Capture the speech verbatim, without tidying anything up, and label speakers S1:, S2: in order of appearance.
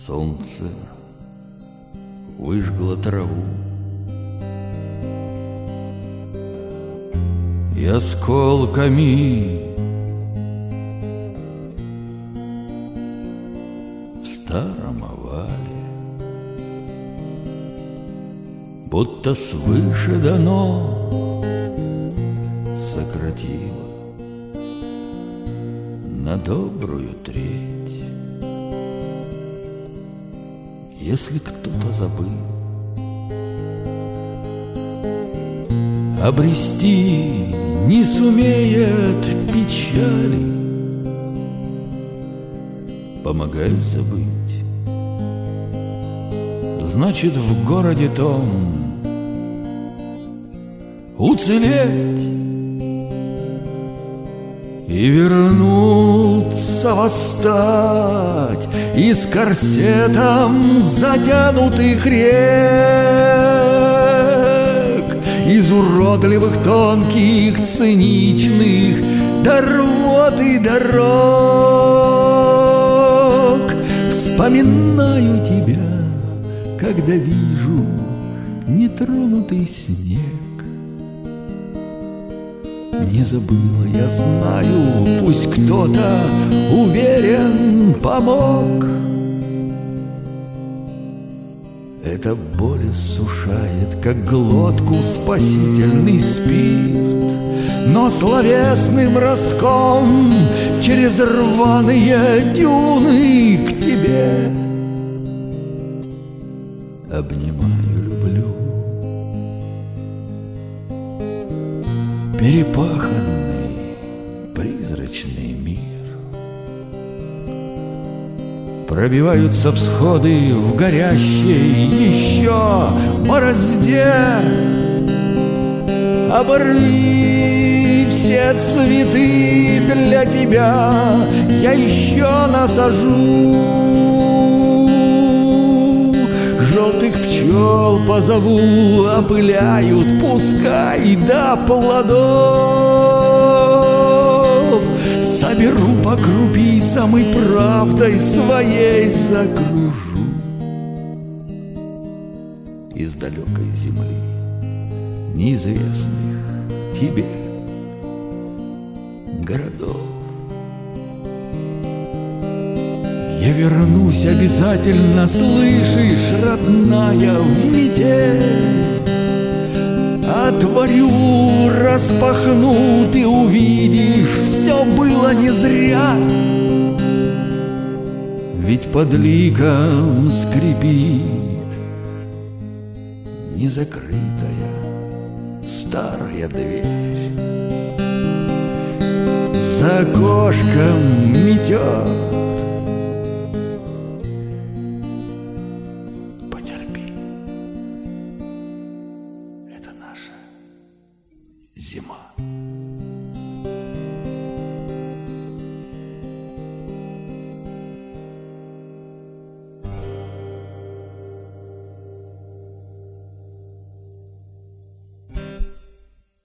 S1: Солнце выжгло траву, и осколками в старом овале, будто свыше дано, сократило на добрую треть. Если кто-то забыл обрести, не сумеет печали, помогаю забыть. Значит, в городе том уцелеть и вернуться, восстать из корсетом затянутых рек, из уродливых, тонких, циничных до рвоты дорог. Вспоминаю тебя, когда вижу нетронутый снег. Не забыла, я знаю, пусть кто-то, уверен, помог. Эта боль иссушает, как глотку, спасительный спирт, но словесным ростком через рваные дюны к тебе обнимаю, люблю. Перепаханный, призрачный мир. Пробиваются всходы в горящей еще борозде. Оборви все цветы для тебя, я еще насажу. Желтых пчел позову, опыляют, пускай до плодов. Соберу по крупицам и правдой своей закружу из далекой земли неизвестных тебе городов. Я вернусь обязательно, слышишь, родная, в метель. Отворю, распахну, ты увидишь, все было не зря. Ведь под ликом скрипит незакрытая старая дверь. За окошком метет